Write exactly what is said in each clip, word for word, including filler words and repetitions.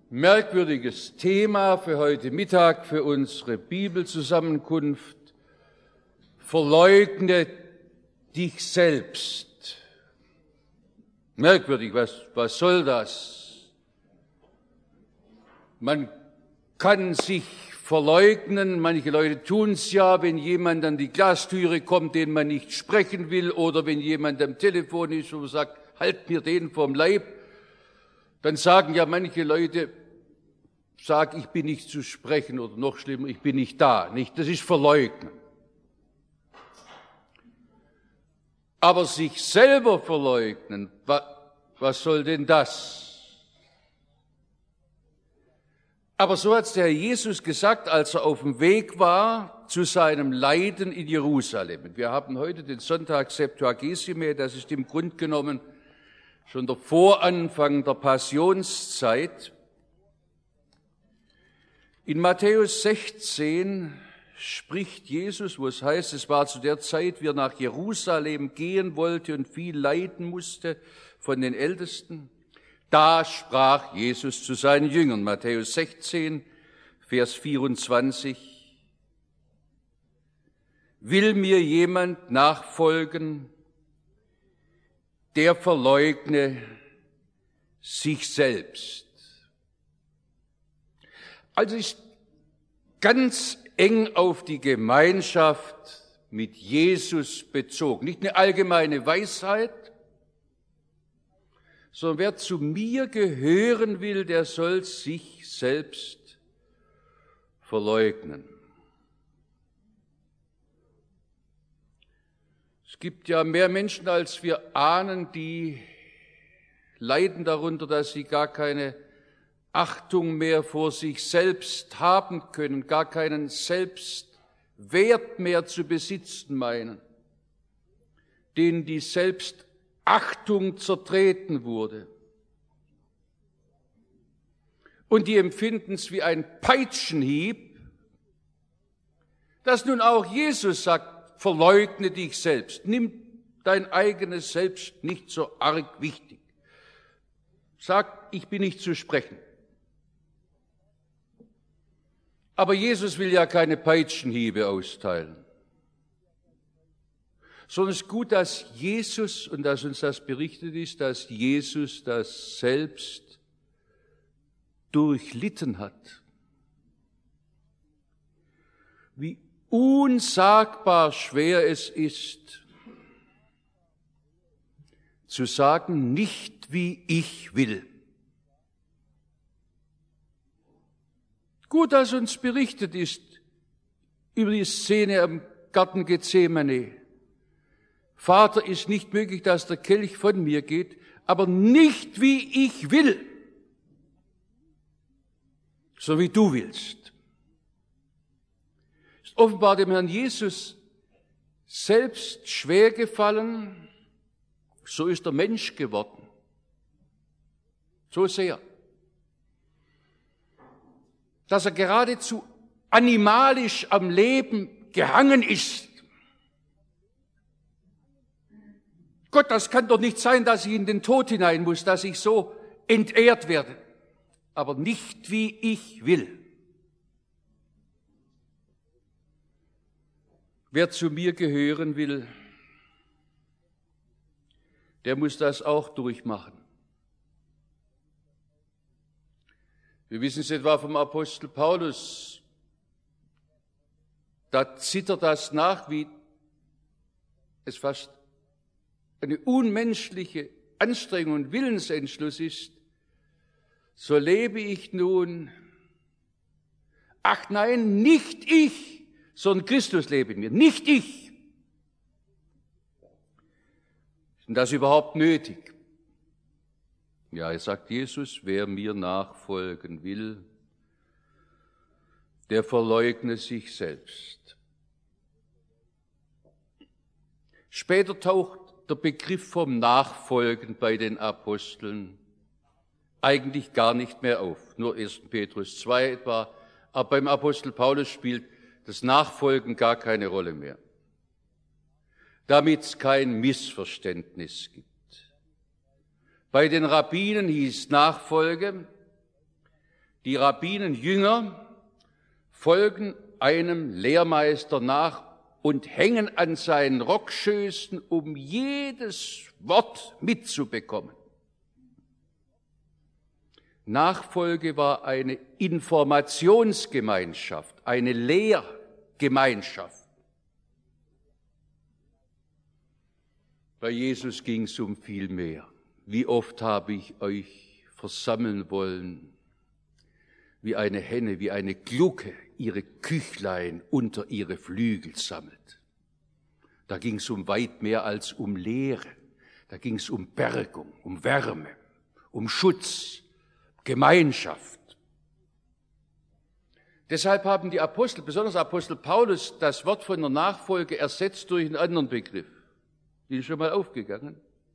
Merkwürdiges Thema für heute Mittag, für unsere Bibelzusammenkunft. Verleugne dich selbst. Merkwürdig, was, was soll das? Man kann sich verleugnen, manche Leute tun es ja, wenn jemand an die Glastüre kommt, den man nicht sprechen will, oder wenn jemand am Telefon ist und sagt, halt mir den vom Leib, dann sagen ja manche Leute, sag, ich bin nicht zu sprechen, oder noch schlimmer, ich bin nicht da. Nicht, das ist Verleugnen. Aber sich selber verleugnen, was soll denn das? Aber so hat es der Herr Jesus gesagt, als er auf dem Weg war zu seinem Leiden in Jerusalem. Wir haben heute den Sonntag Septuagesime, das ist im Grunde genommen schon der Voranfang der Passionszeit. In Matthäus sechzehn spricht Jesus, wo es heißt, es war zu der Zeit, wie er nach Jerusalem gehen wollte und viel leiden musste von den Ältesten. Da sprach Jesus zu seinen Jüngern, Matthäus sechzehn, Vers vierundzwanzig, will mir jemand nachfolgen, der verleugne sich selbst. Also ist ganz eng auf die Gemeinschaft mit Jesus bezogen. Nicht eine allgemeine Weisheit, sondern wer zu mir gehören will, der soll sich selbst verleugnen. Es gibt ja mehr Menschen, als wir ahnen, die leiden darunter, dass sie gar keine Achtung mehr vor sich selbst haben können, gar keinen Selbstwert mehr zu besitzen meinen, denen die Selbstachtung zertreten wurde. Und die empfinden es wie ein Peitschenhieb, dass nun auch Jesus sagt, verleugne dich selbst, nimm dein eigenes Selbst nicht so arg wichtig. Sag, ich bin nicht zu sprechen. Aber Jesus will ja keine Peitschenhiebe austeilen. Sondern es ist gut, dass Jesus, und dass uns das berichtet ist, dass Jesus das selbst durchlitten hat. Wie unsagbar schwer es ist, zu sagen, nicht wie ich will. Gut, dass uns berichtet ist über die Szene am Garten Gethsemane. Vater, ist nicht möglich, dass der Kelch von mir geht, aber nicht wie ich will, so wie du willst. Ist offenbar dem Herrn Jesus selbst schwer gefallen, so ist er Mensch geworden. So sehr. Dass er geradezu animalisch am Leben gehangen ist. Gott, das kann doch nicht sein, dass ich in den Tod hinein muss, dass ich so entehrt werde. Aber nicht wie ich will. Wer zu mir gehören will, der muss das auch durchmachen. Wir wissen es etwa vom Apostel Paulus. Da zittert das nach, wie es fast eine unmenschliche Anstrengung und Willensentschluss ist. So lebe ich nun. Ach nein, nicht ich, sondern Christus lebe in mir. Nicht ich. Ist denn das überhaupt nötig? Ja, es sagt Jesus, wer mir nachfolgen will, der verleugne sich selbst. Später taucht der Begriff vom Nachfolgen bei den Aposteln eigentlich gar nicht mehr auf. Nur erster Petrus zwei etwa. Aber beim Apostel Paulus spielt das Nachfolgen gar keine Rolle mehr. Damit es kein Missverständnis gibt. Bei den Rabbinen hieß Nachfolge, Die Rabbinenjünger folgen einem Lehrmeister nach und hängen an seinen Rockschößen, um jedes Wort mitzubekommen. Nachfolge war eine Informationsgemeinschaft, eine Lehrgemeinschaft. Bei Jesus ging es um viel mehr. Wie oft habe ich euch versammeln wollen, wie eine Henne, wie eine Glucke ihre Küchlein unter ihre Flügel sammelt. Da ging es um weit mehr als um Lehre. Da ging es um Bergung, um Wärme, um Schutz, Gemeinschaft. Deshalb haben die Apostel, besonders Apostel Paulus, das Wort von der Nachfolge ersetzt durch einen anderen Begriff. Die ist schon mal aufgegangen.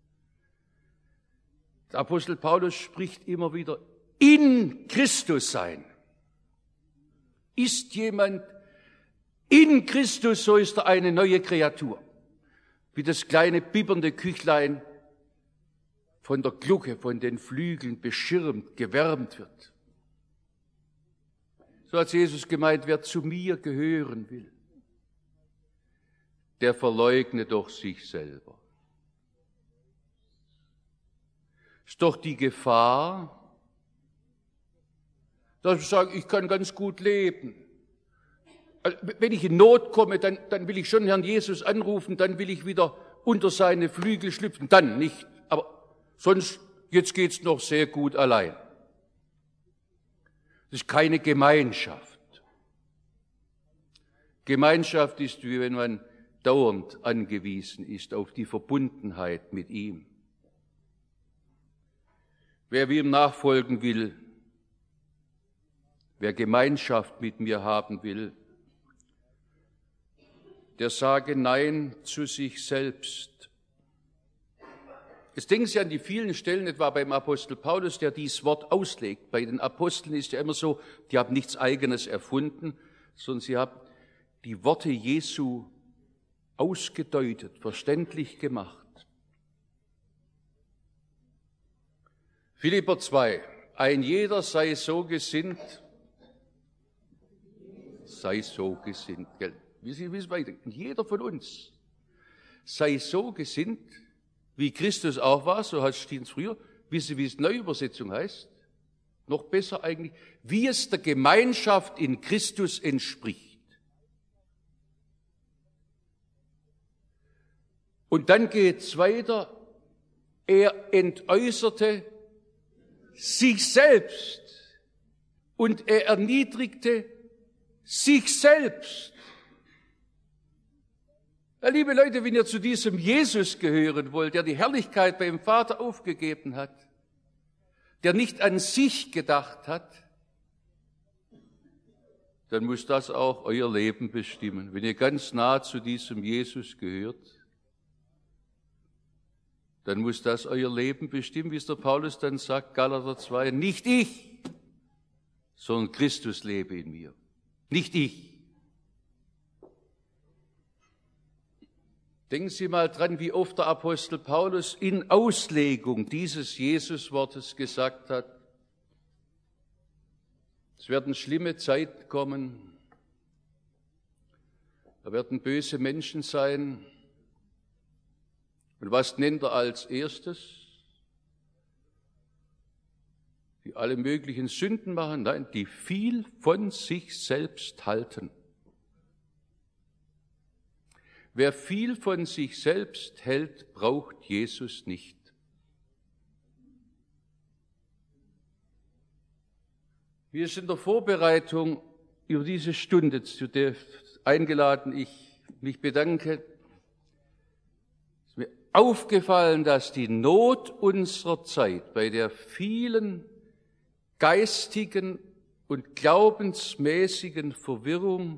Der Apostel Paulus spricht immer wieder in Christus sein. Ist jemand in Christus, so ist er eine neue Kreatur. Wie das kleine bibbernde Küchlein von der Glucke, von den Flügeln beschirmt, gewärmt wird. So hat Jesus gemeint, wer zu mir gehören will, der verleugne doch sich selber. Ist doch die Gefahr, dass ich sage, ich kann ganz gut leben. Also, wenn ich in Not komme, dann, dann will ich schon Herrn Jesus anrufen, dann will ich wieder unter seine Flügel schlüpfen, dann nicht. Aber sonst, jetzt geht's noch sehr gut allein. Das ist keine Gemeinschaft. Gemeinschaft ist, wie wenn man dauernd angewiesen ist auf die Verbundenheit mit ihm. Wer ihm nachfolgen will, wer Gemeinschaft mit mir haben will, der sage Nein zu sich selbst. Jetzt denken Sie an die vielen Stellen, etwa beim Apostel Paulus, der dieses Wort auslegt. Bei den Aposteln ist ja immer so, die haben nichts Eigenes erfunden, sondern sie haben die Worte Jesu ausgedeutet, verständlich gemacht. Philipper zwei, ein jeder sei so gesinnt, sei so gesinnt, gell? Wie Sie wissen weiter, jeder von uns sei so gesinnt, wie Christus auch war, so heißt es früher. Wissen Sie, wie es Neuübersetzung heißt? Noch besser eigentlich, wie es der Gemeinschaft in Christus entspricht. Und dann geht's weiter, er entäußerte sich selbst und er erniedrigte sich selbst. Ja, liebe Leute, wenn ihr zu diesem Jesus gehören wollt, der die Herrlichkeit beim Vater aufgegeben hat, der nicht an sich gedacht hat, dann muss das auch euer Leben bestimmen. Wenn ihr ganz nah zu diesem Jesus gehört, dann muss das euer Leben bestimmen, wie es der Paulus dann sagt, Galater zwei, nicht ich, sondern Christus lebe in mir. Nicht ich. Denken Sie mal dran, wie oft der Apostel Paulus in Auslegung dieses Jesuswortes gesagt hat, es werden schlimme Zeiten kommen, da werden böse Menschen sein. Und was nennt er als erstes? Die alle möglichen Sünden machen? Nein, die viel von sich selbst halten. Wer viel von sich selbst hält, braucht Jesus nicht. Wir sind in der Vorbereitung über diese Stunde, zu der eingeladen ich mich bedanke. Es ist mir aufgefallen, dass die Not unserer Zeit bei der vielen geistigen und glaubensmäßigen Verwirrung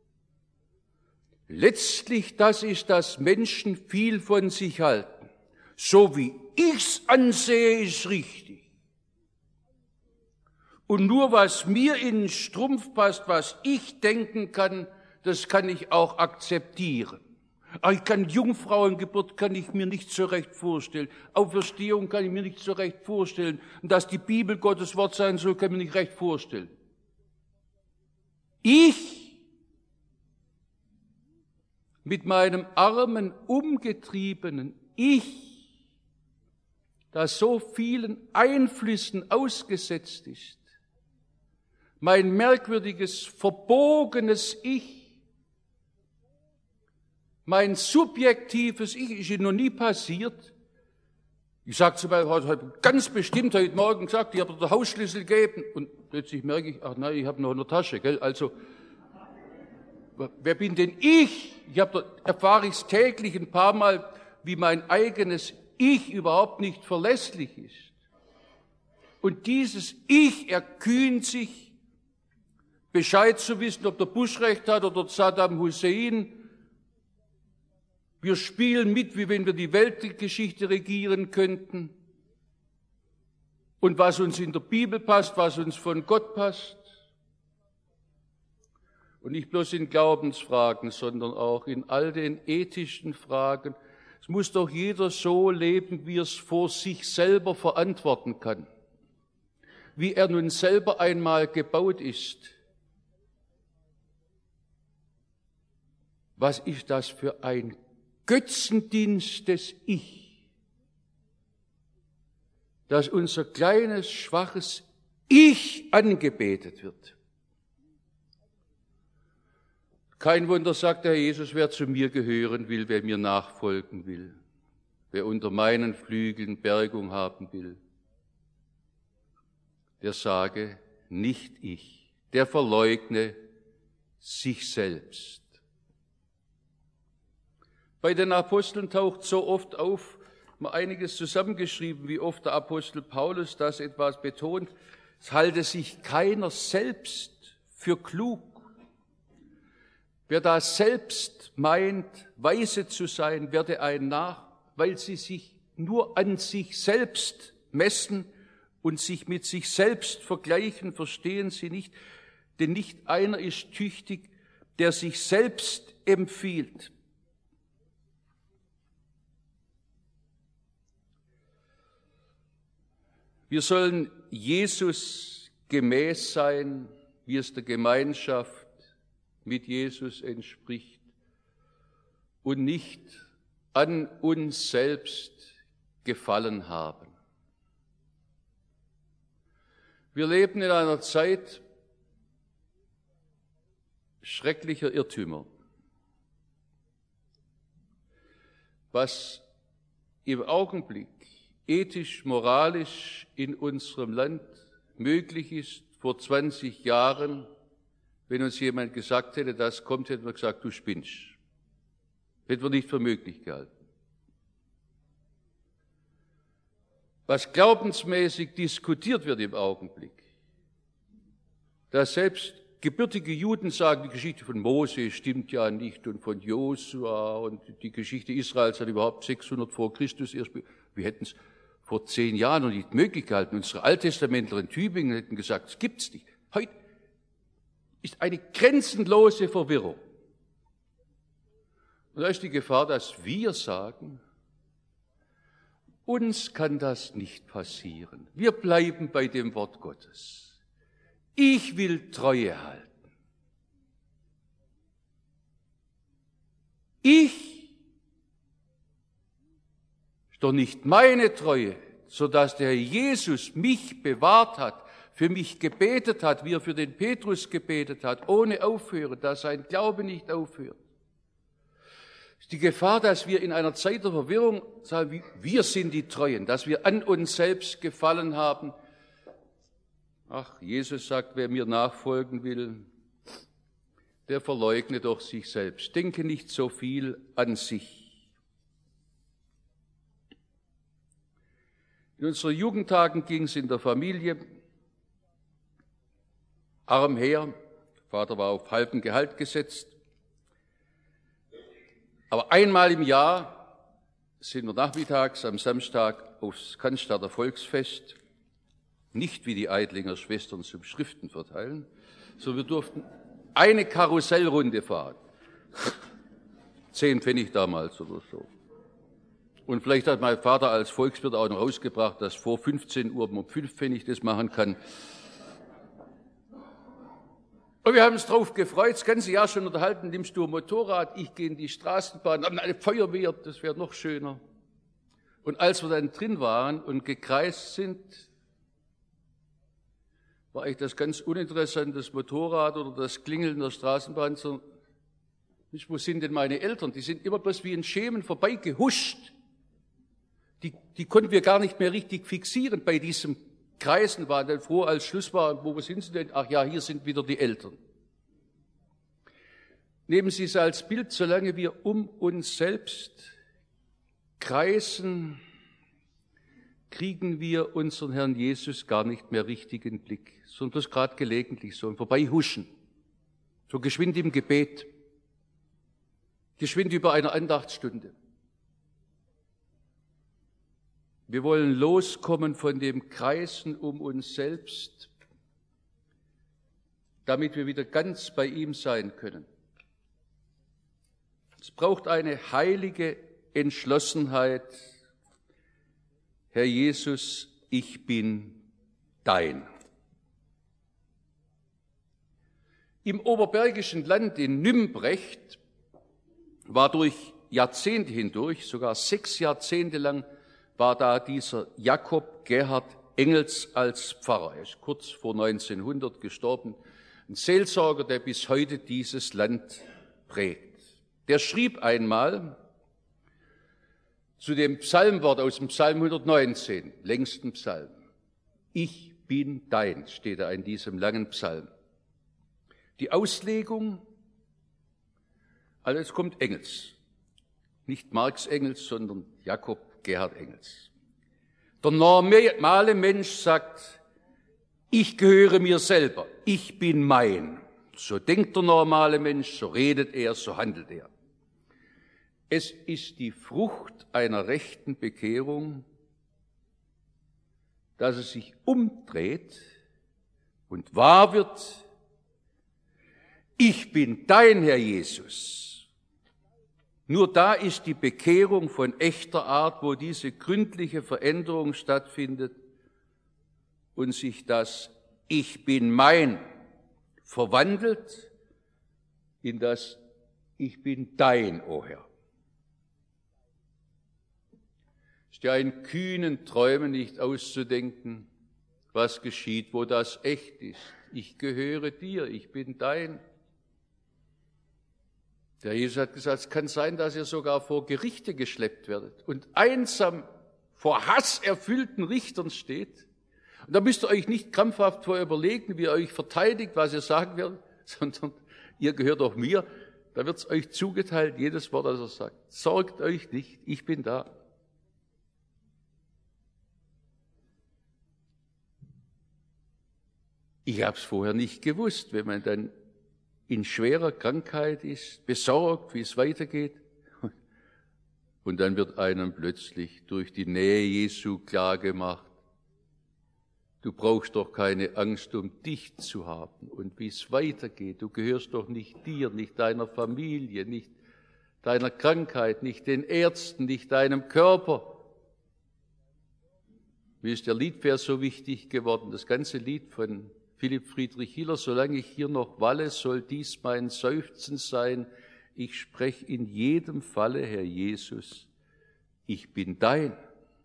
letztlich das ist, dass Menschen viel von sich halten. So wie ich's ansehe, ist richtig. Und nur was mir in den Strumpf passt, was ich denken kann, das kann ich auch akzeptieren. Aber ich kann Jungfrauengeburt kann ich mir nicht so recht vorstellen. Auferstehung kann ich mir nicht so recht vorstellen. Und dass die Bibel Gottes Wort sein soll, kann ich mir nicht recht vorstellen. Ich mit meinem armen, umgetriebenen Ich, das so vielen Einflüssen ausgesetzt ist, mein merkwürdiges, verbogenes Ich, mein subjektives Ich, ist Ihnen noch nie passiert. Ich sage zum Beispiel ganz bestimmt heute Morgen gesagt, ich habe dir den Hausschlüssel gegeben und plötzlich merke ich, ach nein, ich habe noch in der Tasche, gell? Also, wer bin denn ich? Ich habe, erfahre ich es täglich ein paar Mal, wie mein eigenes Ich überhaupt nicht verlässlich ist. Und dieses Ich erkühnt sich, Bescheid zu wissen, ob der Bush recht hat oder Saddam Hussein. Wir spielen mit, wie wenn wir die Weltgeschichte regieren könnten. Und was uns in der Bibel passt, was uns von Gott passt. Und nicht bloß in Glaubensfragen, sondern auch in all den ethischen Fragen. Es muss doch jeder so leben, wie er es vor sich selber verantworten kann. Wie er nun selber einmal gebaut ist. Was ist das für ein Götzendienst des Ich, dass unser kleines, schwaches Ich angebetet wird. Kein Wunder, sagt der Herr Jesus, wer zu mir gehören will, wer mir nachfolgen will, wer unter meinen Flügeln Bergung haben will, der sage, nicht ich, der verleugne sich selbst. Bei den Aposteln taucht so oft auf, mal einiges zusammengeschrieben, wie oft der Apostel Paulus das etwas betont. Es halte sich keiner selbst für klug. Wer da selbst meint, weise zu sein, werde ein Narr, weil sie sich nur an sich selbst messen und sich mit sich selbst vergleichen, verstehen sie nicht. Denn nicht einer ist tüchtig, der sich selbst empfiehlt. Wir sollen Jesus gemäß sein, wie es der Gemeinschaft mit Jesus entspricht und nicht an uns selbst gefallen haben. Wir leben in einer Zeit schrecklicher Irrtümer. Was im Augenblick ethisch, moralisch in unserem Land möglich ist, vor zwanzig Jahren, wenn uns jemand gesagt hätte, das kommt, hätten wir gesagt, du spinnst. Hätten wir nicht für möglich gehalten. Was glaubensmäßig diskutiert wird im Augenblick, dass selbst gebürtige Juden sagen, die Geschichte von Mose stimmt ja nicht und von Josua und die Geschichte Israels hat überhaupt sechshundert vor Christus erst, wir hätten es vor zehn Jahren noch nicht möglich gehalten. Unsere Alttestamentler in Tübingen hätten gesagt, es gibt's nicht. Heute ist eine grenzenlose Verwirrung. Und da ist die Gefahr, dass wir sagen, uns kann das nicht passieren. Wir bleiben bei dem Wort Gottes. Ich will Treue halten. Ich ist doch nicht meine Treue, sodass der Herr Jesus mich bewahrt hat, für mich gebetet hat, wie er für den Petrus gebetet hat, ohne Aufhören, dass sein Glaube nicht aufhört. Es ist die Gefahr, dass wir in einer Zeit der Verwirrung sagen, wir sind die Treuen, dass wir an uns selbst gefallen haben. Ach, Jesus sagt, wer mir nachfolgen will, der verleugne doch sich selbst. Denke nicht so viel an sich. In unseren Jugendtagen ging es in der Familie arm her. Vater war auf halbem Gehalt gesetzt. Aber einmal im Jahr sind wir nachmittags am Samstag aufs Cannstatter Volksfest, nicht wie die Eidlinger Schwestern zum Schriften verteilen, sondern wir durften eine Karussellrunde fahren. Zehn Pfennig damals oder so. Und vielleicht hat mein Vater als Volkswirt auch noch rausgebracht, dass vor fünfzehn Uhr man fünf Pfennig das machen kann. Und wir haben uns drauf gefreut, das ganze Jahr schon unterhalten, nimmst du ein Motorrad, ich gehe in die Straßenbahn, eine Feuerwehr, das wäre noch schöner. Und als wir dann drin waren und gekreist sind, war eigentlich das ganz uninteressant, das Motorrad oder das Klingeln der Straßenbahn, sondern wo sind denn meine Eltern? Die sind immer bloß wie ein Schemen vorbeigehuscht. Die, die konnten wir gar nicht mehr richtig fixieren bei diesem Kreisen, waren dann froh, als Schluss war, wo sind sie denn? Ach ja, hier sind wieder die Eltern. Nehmen Sie es als Bild, solange wir um uns selbst kreisen, kriegen wir unseren Herrn Jesus gar nicht mehr richtig in den Blick, sondern bloß gerade gelegentlich so ein Vorbeihuschen, so geschwind im Gebet, geschwind über eine Andachtsstunde. Wir wollen loskommen von dem Kreisen um uns selbst, damit wir wieder ganz bei ihm sein können. Es braucht eine heilige Entschlossenheit. Herr Jesus, ich bin dein. Im oberbergischen Land in Nümbrecht war durch Jahrzehnte hindurch, sogar sechs Jahrzehnte lang, war da dieser Jakob Gerhard Engels als Pfarrer. Er ist kurz vor neunzehnhundert gestorben. Ein Seelsorger, der bis heute dieses Land prägt. Der schrieb einmal zu dem Psalmwort aus dem Psalm hundertneunzehn, längsten Psalm. Ich bin dein, steht da in diesem langen Psalm. Die Auslegung, also jetzt kommt Engels. Nicht Marx Engels, sondern Jakob Gerhard Engels. Der normale Mensch sagt, ich gehöre mir selber, ich bin mein. So denkt der normale Mensch, so redet er, so handelt er. Es ist die Frucht einer rechten Bekehrung, dass es sich umdreht und wahr wird, ich bin dein Herr Jesus. Nur da ist die Bekehrung von echter Art, wo diese gründliche Veränderung stattfindet und sich das Ich bin mein verwandelt in das Ich bin dein, o Herr. Ist ja in kühnen Träumen nicht auszudenken, was geschieht, wo das echt ist. Ich gehöre dir, ich bin dein. Der Jesus hat gesagt, es kann sein, dass ihr sogar vor Gerichte geschleppt werdet und einsam vor hasserfüllten Richtern steht. Und da müsst ihr euch nicht krampfhaft vor überlegen, wie ihr euch verteidigt, was ihr sagen werdet, sondern ihr gehört auch mir. Da wird es euch zugeteilt, jedes Wort, das er sagt. Sorgt euch nicht, ich bin da. Ich habe es vorher nicht gewusst, wenn man dann in schwerer Krankheit ist, besorgt, wie es weitergeht. Und dann wird einem plötzlich durch die Nähe Jesu klargemacht, du brauchst doch keine Angst, um dich zu haben und wie es weitergeht. Du gehörst doch nicht dir, nicht deiner Familie, nicht deiner Krankheit, nicht den Ärzten, nicht deinem Körper. Mir ist der Liedvers so wichtig geworden, das ganze Lied von Philipp Friedrich Hiller, solange ich hier noch walle, soll dies mein Seufzen sein. Ich spreche in jedem Falle, Herr Jesus, ich bin dein.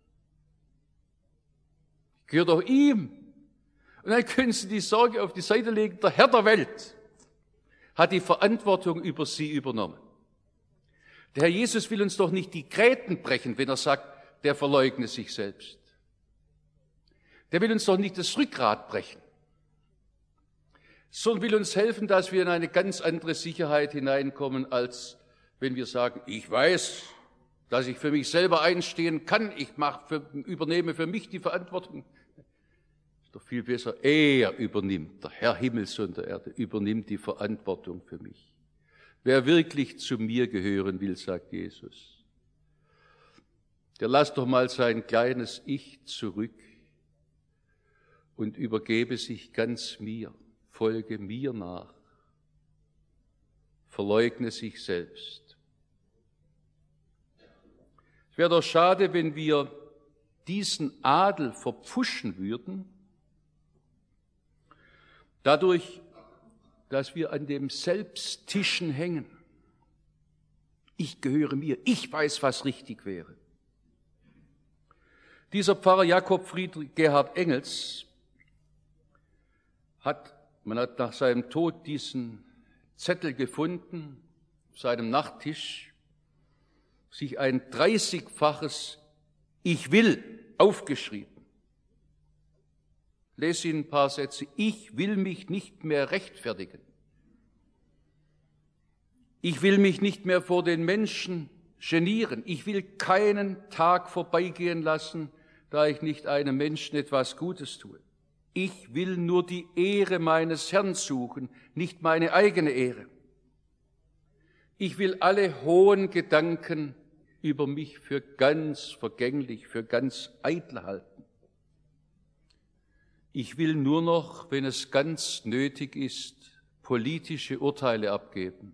Ich gehöre doch ihm. Und dann können Sie die Sorge auf die Seite legen. Der Herr der Welt hat die Verantwortung über Sie übernommen. Der Herr Jesus will uns doch nicht die Gräten brechen, wenn er sagt, der verleugne sich selbst. Der will uns doch nicht das Rückgrat brechen, sondern will uns helfen, dass wir in eine ganz andere Sicherheit hineinkommen, als wenn wir sagen, ich weiß, dass ich für mich selber einstehen kann, ich mache für, übernehme für mich die Verantwortung. Ist doch viel besser, er übernimmt, der Herr Himmels und der Erde, übernimmt die Verantwortung für mich. Wer wirklich zu mir gehören will, sagt Jesus, der lasst doch mal sein kleines Ich zurück und übergebe sich ganz mir. Folge mir nach, verleugne sich selbst. Wäre doch schade, wenn wir diesen Adel verpfuschen würden, dadurch, dass wir an dem Selbsttischen hängen. Ich gehöre mir, ich weiß, was richtig wäre. Dieser Pfarrer Jakob Friedrich Gerhard Engels hat, man hat nach seinem Tod diesen Zettel gefunden, auf seinem Nachttisch, sich ein dreißigfaches Ich will aufgeschrieben. Lese Ihnen ein paar Sätze. Ich will mich nicht mehr rechtfertigen. Ich will mich nicht mehr vor den Menschen genieren. Ich will keinen Tag vorbeigehen lassen, da ich nicht einem Menschen etwas Gutes tue. Ich will nur die Ehre meines Herrn suchen, nicht meine eigene Ehre. Ich will alle hohen Gedanken über mich für ganz vergänglich, für ganz eitel halten. Ich will nur noch, wenn es ganz nötig ist, politische Urteile abgeben.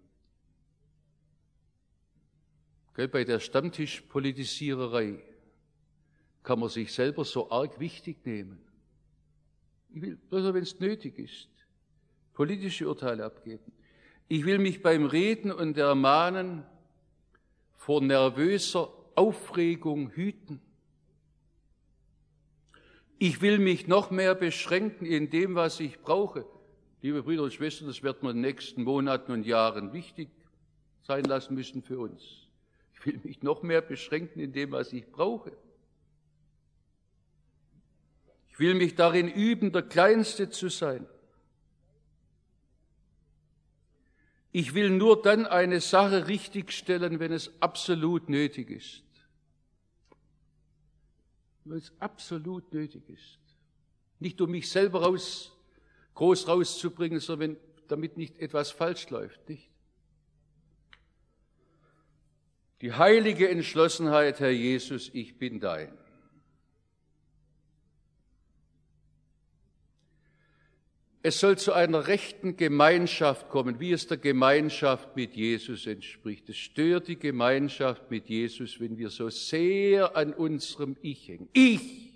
Bei der Stammtischpolitisiererei kann man sich selber so arg wichtig nehmen. Ich will, bloß wenn es nötig ist, politische Urteile abgeben. Ich will mich beim Reden und Ermahnen vor nervöser Aufregung hüten. Ich will mich noch mehr beschränken in dem, was ich brauche. Liebe Brüder und Schwestern, das wird man in den nächsten Monaten und Jahren wichtig sein lassen müssen für uns. Ich will mich noch mehr beschränken in dem, was ich brauche. Ich will mich darin üben, der Kleinste zu sein. Ich will nur dann eine Sache richtigstellen, wenn es absolut nötig ist. Wenn es absolut nötig ist. Nicht um mich selber raus, groß rauszubringen, sondern damit nicht etwas falsch läuft, nicht? Die heilige Entschlossenheit, Herr Jesus, ich bin dein. Es soll zu einer rechten Gemeinschaft kommen, wie es der Gemeinschaft mit Jesus entspricht. Es stört die Gemeinschaft mit Jesus, wenn wir so sehr an unserem Ich hängen. Ich!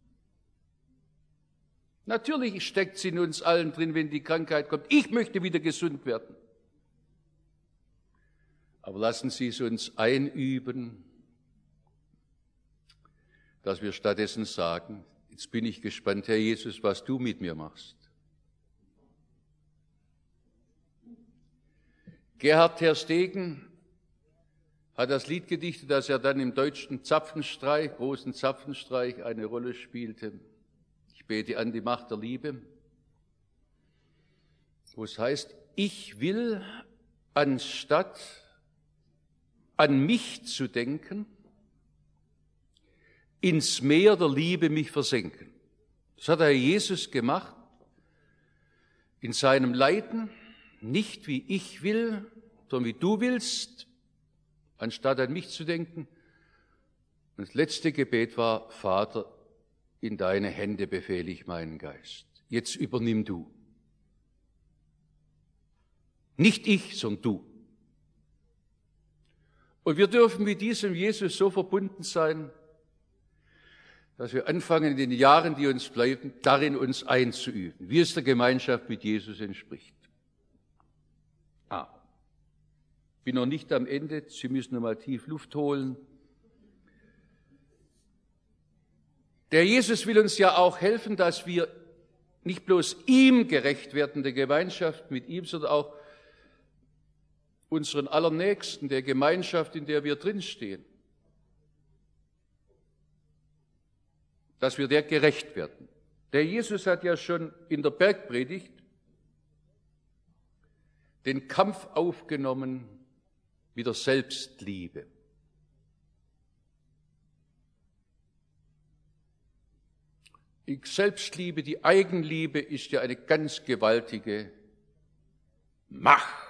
Natürlich steckt es in uns allen drin, wenn die Krankheit kommt. Ich möchte wieder gesund werden. Aber lassen Sie es uns einüben, dass wir stattdessen sagen, jetzt bin ich gespannt, Herr Jesus, was du mit mir machst. Gerhard Terstegen hat das Lied gedichtet, das er dann im deutschen Zapfenstreich, großen Zapfenstreich, eine Rolle spielte. Ich bete an die Macht der Liebe, wo es heißt, ich will, anstatt an mich zu denken, ins Meer der Liebe mich versenken. Das hat Herr Jesus gemacht in seinem Leiden, nicht wie ich will, sondern wie du willst, anstatt an mich zu denken. Und das letzte Gebet war, Vater, in deine Hände befehle ich meinen Geist. Jetzt übernimm du. Nicht ich, sondern du. Und wir dürfen mit diesem Jesus so verbunden sein, dass wir anfangen, in den Jahren, die uns bleiben, darin uns einzuüben, wie es der Gemeinschaft mit Jesus entspricht. Ah, bin noch nicht am Ende, Sie müssen noch mal tief Luft holen. Der Jesus will uns ja auch helfen, dass wir nicht bloß ihm gerecht werden, der Gemeinschaft mit ihm, sondern auch unseren Allernächsten, der Gemeinschaft, in der wir drinstehen. Dass wir der gerecht werden. Der Jesus hat ja schon in der Bergpredigt den Kampf aufgenommen mit der Selbstliebe. Die Selbstliebe, die Eigenliebe ist ja eine ganz gewaltige Macht.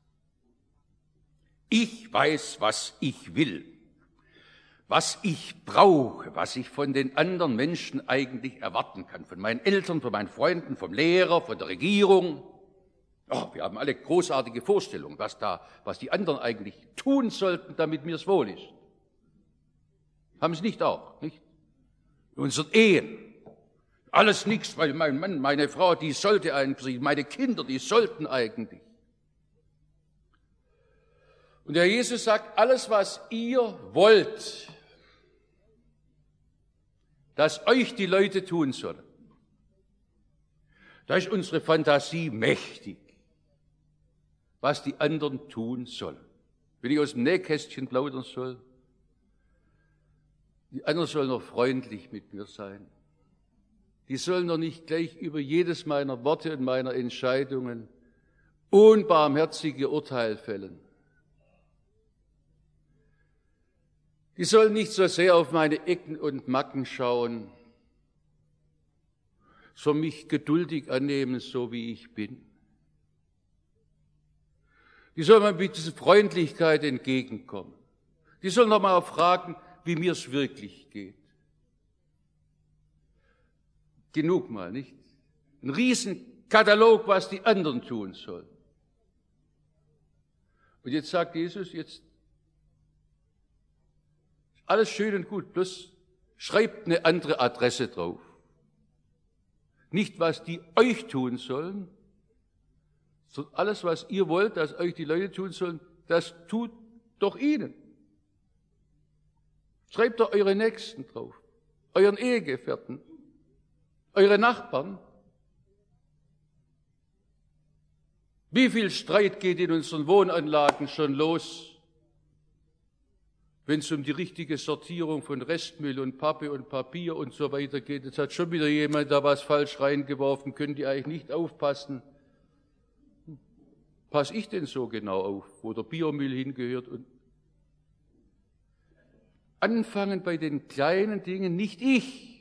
Ich weiß, was ich will, was ich brauche, was ich von den anderen Menschen eigentlich erwarten kann, von meinen Eltern, von meinen Freunden, vom Lehrer, von der Regierung. Oh, wir haben alle großartige Vorstellungen, was da, was die anderen eigentlich tun sollten, damit mir es wohl ist. Haben Sie nicht auch, nicht? In unseren Ehen. Alles nichts, weil mein Mann, meine Frau, die sollte eigentlich, meine Kinder, die sollten eigentlich. Und der Jesus sagt, alles, was ihr wollt, dass euch die Leute tun sollen, da ist unsere Fantasie mächtig, was die anderen tun sollen. Wenn ich aus dem Nähkästchen plaudern soll, die anderen sollen noch freundlich mit mir sein. Die sollen noch nicht gleich über jedes meiner Worte und meiner Entscheidungen unbarmherzige Urteil fällen. Die sollen nicht so sehr auf meine Ecken und Macken schauen, sondern mich geduldig annehmen, so wie ich bin. Die sollen mir mit dieser Freundlichkeit entgegenkommen. Die sollen noch mal fragen, wie mir es wirklich geht. Genug mal, nicht? Ein Riesenkatalog, was die anderen tun sollen. Und jetzt sagt Jesus, jetzt alles schön und gut, bloß schreibt eine andere Adresse drauf. Nicht, was die euch tun sollen, sondern alles, was ihr wollt, dass euch die Leute tun sollen, das tut doch ihnen. Schreibt doch eure Nächsten drauf, euren Ehegefährten, eure Nachbarn. Wie viel Streit geht in unseren Wohnanlagen schon los, wenn es um die richtige Sortierung von Restmüll und Pappe und Papier und so weiter geht. Jetzt hat schon wieder jemand da was falsch reingeworfen, können die eigentlich nicht aufpassen. Passe ich denn so genau auf, wo der Biomüll hingehört? Und anfangen bei den kleinen Dingen, nicht ich.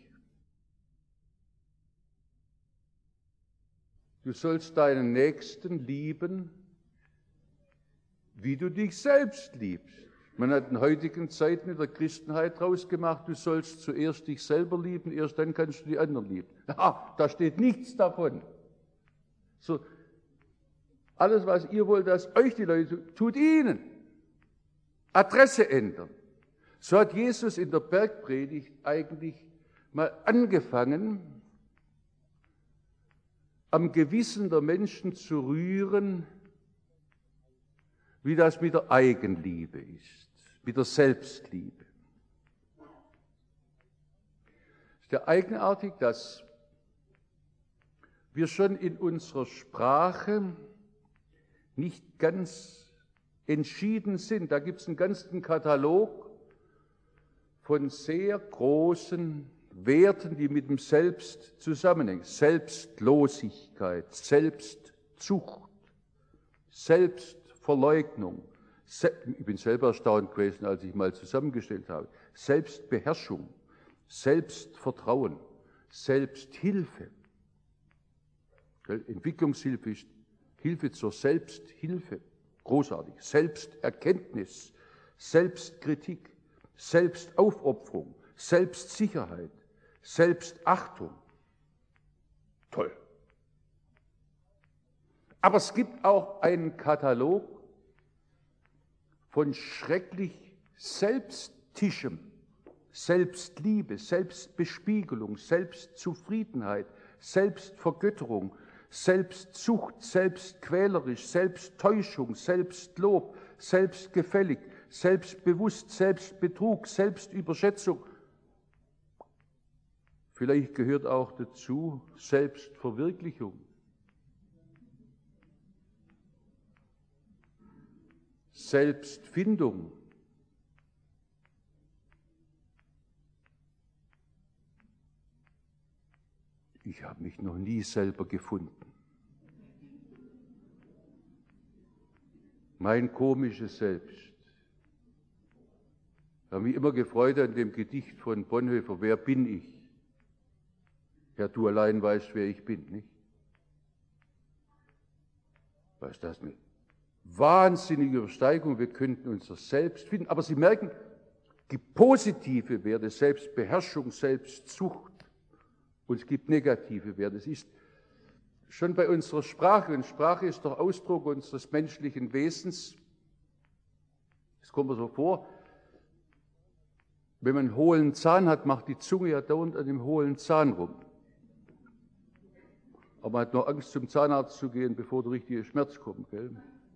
Du sollst deinen Nächsten lieben, wie du dich selbst liebst. Man hat in heutigen Zeiten in der Christenheit draus gemacht, du sollst zuerst dich selber lieben, erst dann kannst du die anderen lieben. Ja, da steht nichts davon. So, alles, was ihr wollt, dass euch die Leute tun, tut ihnen. Adresse ändern. So hat Jesus in der Bergpredigt eigentlich mal angefangen, am Gewissen der Menschen zu rühren, wie das mit der Eigenliebe ist, mit der Selbstliebe. Es ist ja eigenartig, dass wir schon in unserer Sprache nicht ganz entschieden sind. Da gibt es einen ganzen Katalog von sehr großen Werten, die mit dem Selbst zusammenhängen. Selbstlosigkeit, Selbstzucht, Selbstverleugnung. Ich bin selber erstaunt gewesen, als ich mal zusammengestellt habe. Selbstbeherrschung, Selbstvertrauen, Selbsthilfe. Entwicklungshilfe ist Hilfe zur Selbsthilfe. Großartig. Selbsterkenntnis, Selbstkritik, Selbstaufopferung, Selbstsicherheit, Selbstachtung. Toll. Aber es gibt auch einen Katalog von schrecklich Selbsttischem, Selbstliebe, Selbstbespiegelung, Selbstzufriedenheit, Selbstvergötterung, Selbstsucht, selbstquälerisch, Selbsttäuschung, Selbstlob, selbstgefällig, selbstbewusst, Selbstbetrug, Selbstüberschätzung. Vielleicht gehört auch dazu Selbstverwirklichung. Selbstfindung. Ich habe mich noch nie selber gefunden. Mein komisches Selbst. Ich habe mich immer gefreut an dem Gedicht von Bonhoeffer, wer bin ich? Ja, du allein weißt, wer ich bin, nicht? Was ist das nicht? Wahnsinnige Übersteigung, wir könnten unser Selbst finden. Aber Sie merken, die positive Werte, Selbstbeherrschung, Selbstzucht, und es gibt negative Werte. Es ist schon bei unserer Sprache, und Sprache ist doch Ausdruck unseres menschlichen Wesens. Es kommt mir so vor, Wenn man einen hohlen Zahn hat, macht die Zunge ja dauernd an dem hohlen Zahn rum. Aber man hat nur Angst, zum Zahnarzt zu gehen, bevor der richtige Schmerz kommt. Gell?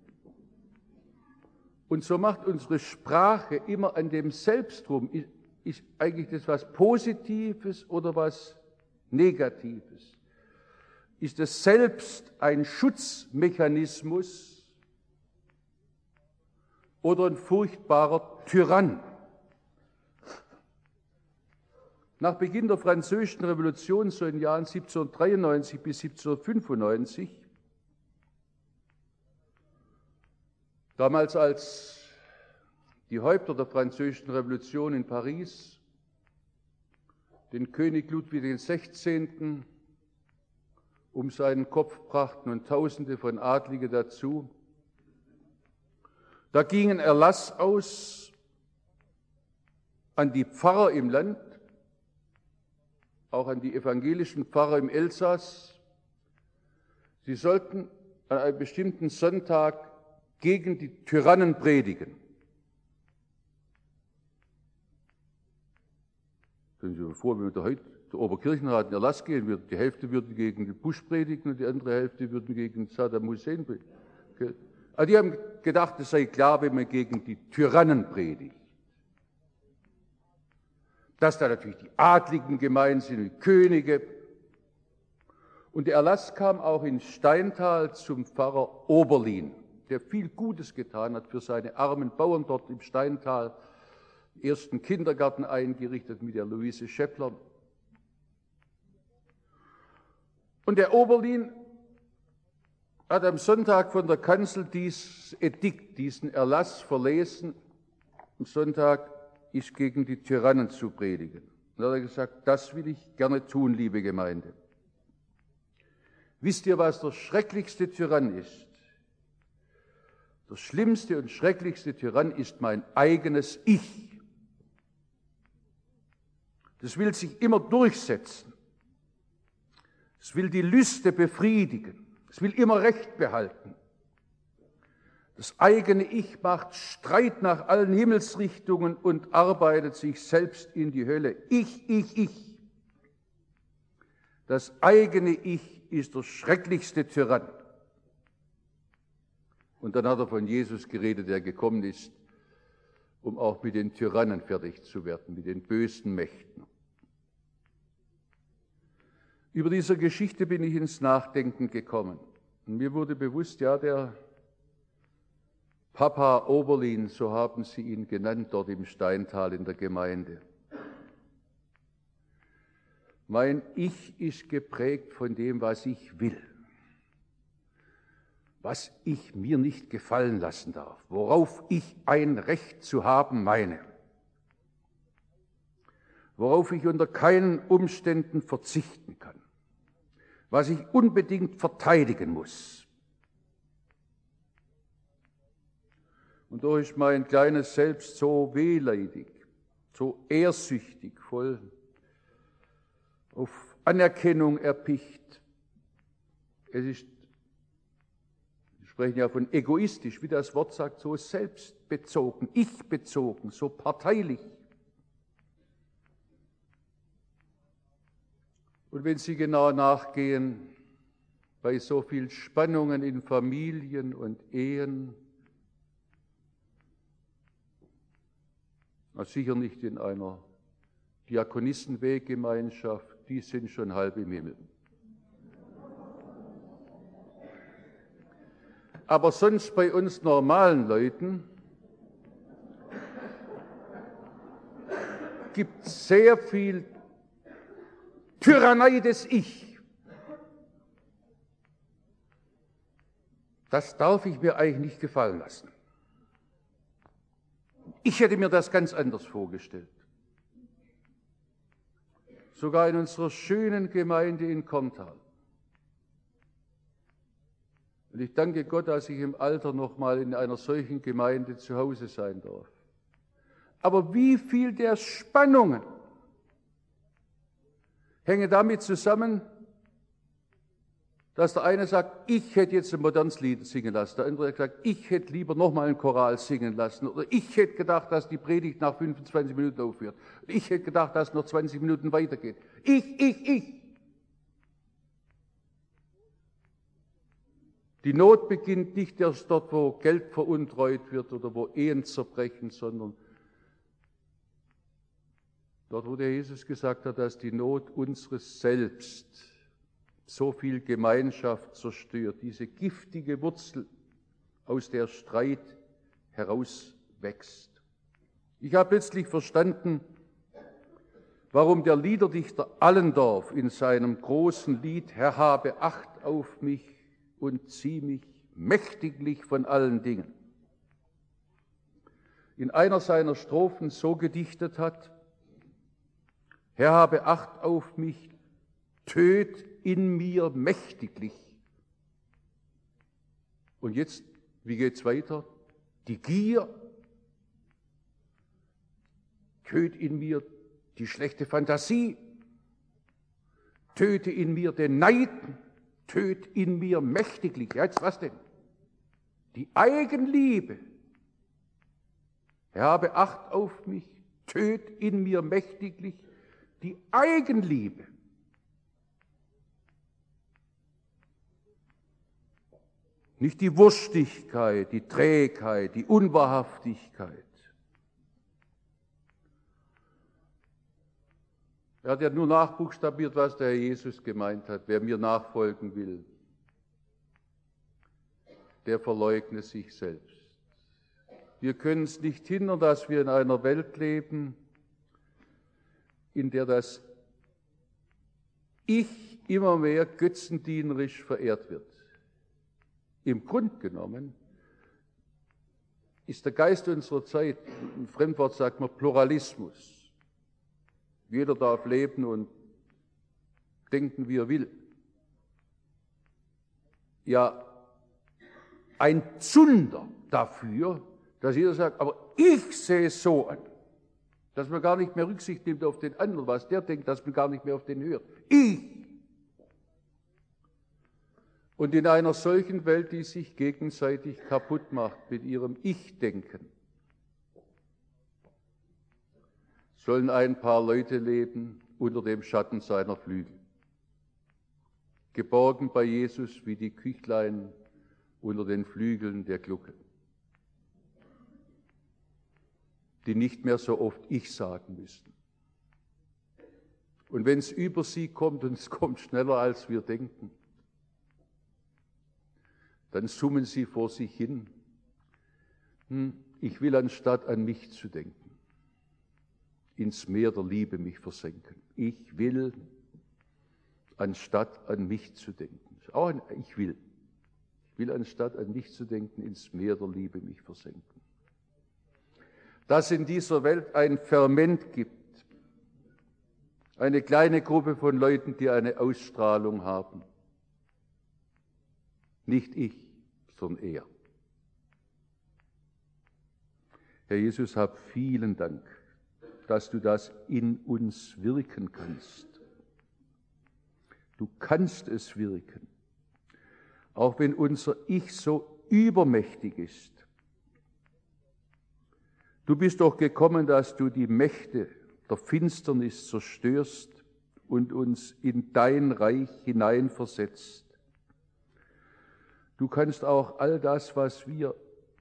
Und so macht unsere Sprache immer an dem Selbst rum. Ist, ist eigentlich das was Positives oder was Negatives? Ist das Selbst ein Schutzmechanismus oder ein furchtbarer Tyrann? Nach Beginn der Französischen Revolution, so in den Jahren siebzehnhundertdreiundneunzig bis siebzehnhundertfünfundneunzig, damals als die Häupter der Französischen Revolution in Paris den König Ludwig der Sechzehnte um seinen Kopf brachten und Tausende von Adlige dazu, da ging ein Erlass aus an die Pfarrer im Land, auch an die evangelischen Pfarrer im Elsass. Sie sollten an einem bestimmten Sonntag gegen die Tyrannen predigen. Stellen Sie sich vor, wenn der, heute, der Oberkirchenrat in Erlass gehen würde, die Hälfte würde gegen den Bush predigen und die andere Hälfte würde gegen Saddam Hussein predigen. Also die haben gedacht, es sei klar, wenn man gegen die Tyrannen predigt. Dass da natürlich die Adligen gemeint sind, die Könige. Und der Erlass kam auch in Steintal zum Pfarrer Oberlin, der viel Gutes getan hat für seine armen Bauern dort im Steintal, den ersten Kindergarten eingerichtet mit der Luise Schäppler. Und der Oberlin hat am Sonntag von der Kanzel dieses Edikt, diesen Erlass verlesen, am Sonntag ist gegen die Tyrannen zu predigen. Und da hat er gesagt, das will ich gerne tun, liebe Gemeinde. Wisst ihr, was der schrecklichste Tyrann ist? Der schlimmste und schrecklichste Tyrann ist mein eigenes Ich. Das will sich immer durchsetzen. Es will die Lüste befriedigen. Es will immer Recht behalten. Das eigene Ich macht Streit nach allen Himmelsrichtungen und arbeitet sich selbst in die Hölle. Ich, ich, ich. Das eigene Ich ist der schrecklichste Tyrann. Und dann hat er von Jesus geredet, der gekommen ist, um auch mit den Tyrannen fertig zu werden, mit den bösen Mächten. Über diese Geschichte bin ich ins Nachdenken gekommen. Und mir wurde bewusst, ja, der Papa Oberlin, so haben sie ihn genannt, dort im Steintal in der Gemeinde. Mein Ich ist geprägt von dem, was ich will, was ich mir nicht gefallen lassen darf, worauf ich ein Recht zu haben meine, worauf ich unter keinen Umständen verzichten kann, was ich unbedingt verteidigen muss. Und da ist mein kleines Selbst so wehleidig, so ehrsüchtig, voll auf Anerkennung erpicht. Es ist, wir sprechen ja von egoistisch, wie das Wort sagt, so selbstbezogen, ich-bezogen, so parteilich. Und wenn Sie genau nachgehen, bei so viel Spannungen in Familien und Ehen, na, sicher nicht in einer Diakonissenweggemeinschaft, die sind schon halb im Himmel. Aber sonst bei uns normalen Leuten gibt es sehr viel Tyrannei des Ich. Das darf ich mir eigentlich nicht gefallen lassen. Ich hätte mir das ganz anders vorgestellt. Sogar in unserer schönen Gemeinde in Korntal. Und ich danke Gott, dass ich im Alter noch mal in einer solchen Gemeinde zu Hause sein darf. Aber wie viel der Spannungen hängen damit zusammen, dass der eine sagt, ich hätte jetzt ein modernes Lied singen lassen, der andere hat gesagt, ich hätte lieber nochmal einen Choral singen lassen, oder ich hätte gedacht, dass die Predigt nach fünfundzwanzig Minuten aufhört, ich hätte gedacht, dass es noch zwanzig Minuten weitergeht. Ich, ich, ich. Die Not beginnt nicht erst dort, wo Geld veruntreut wird oder wo Ehen zerbrechen, sondern dort, wo der Jesus gesagt hat, dass die Not unseres Selbst so viel Gemeinschaft zerstört, diese giftige Wurzel, aus der Streit herauswächst. Ich habe plötzlich verstanden, warum der Liederdichter Allendorf in seinem großen Lied Herr, habe Acht auf mich und zieh mich mächtiglich von allen Dingen in einer seiner Strophen so gedichtet hat: Herr, habe Acht auf mich, töt in mir mächtiglich. Und jetzt, wie geht's weiter? Die Gier, töt in mir die schlechte Fantasie, töte in mir den Neid, töt in mir mächtiglich. Ja, jetzt was denn? Die Eigenliebe. Herr, habe Acht auf mich, töt in mir mächtiglich die Eigenliebe. Nicht die Wurstigkeit, die Trägheit, die Unwahrhaftigkeit. Er hat ja nur nachbuchstabiert, was der Herr Jesus gemeint hat. Wer mir nachfolgen will, der verleugne sich selbst. Wir können es nicht hindern, dass wir in einer Welt leben, in der das Ich immer mehr götzendienerisch verehrt wird. Im Grunde genommen ist der Geist unserer Zeit, ein Fremdwort sagt man Pluralismus. Jeder darf leben und denken, wie er will. Ja, ein Zunder dafür, dass jeder sagt, aber ich sehe es so an, dass man gar nicht mehr Rücksicht nimmt auf den anderen, was der denkt, dass man gar nicht mehr auf den hört. Ich! Und in einer solchen Welt, die sich gegenseitig kaputt macht mit ihrem Ich-Denken, sollen ein paar Leute leben unter dem Schatten seiner Flügel, geborgen bei Jesus wie die Küchlein unter den Flügeln der Glucke, die nicht mehr so oft Ich sagen müssen. Und wenn es über sie kommt, und es kommt schneller, als wir denken, dann summen sie vor sich hin, hm, ich will anstatt an mich zu denken, ins Meer der Liebe mich versenken. Ich will, anstatt an mich zu denken. Auch ein Ich will. Ich will, anstatt an mich zu denken, ins Meer der Liebe mich versenken. Dass in dieser Welt ein Ferment gibt, eine kleine Gruppe von Leuten, die eine Ausstrahlung haben. Nicht ich, sondern er. Herr Jesus, hab vielen Dank, dass du das in uns wirken kannst. Du kannst es wirken, auch wenn unser Ich so übermächtig ist. Du bist doch gekommen, dass du die Mächte der Finsternis zerstörst und uns in dein Reich hineinversetzt. Du kannst auch all das, was wir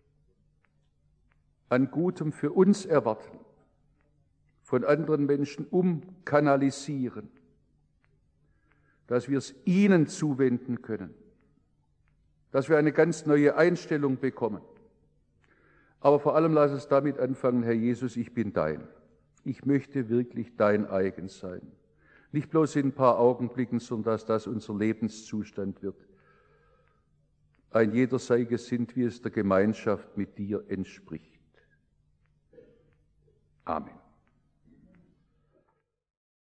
an Gutem für uns erwarten, von anderen Menschen umkanalisieren, dass wir es ihnen zuwenden können, dass wir eine ganz neue Einstellung bekommen. Aber vor allem lass es damit anfangen, Herr Jesus, ich bin dein. Ich möchte wirklich dein eigen sein. Nicht bloß in ein paar Augenblicken, sondern dass das unser Lebenszustand wird. Ein jeder sei gesinnt, wie es der Gemeinschaft mit dir entspricht. Amen.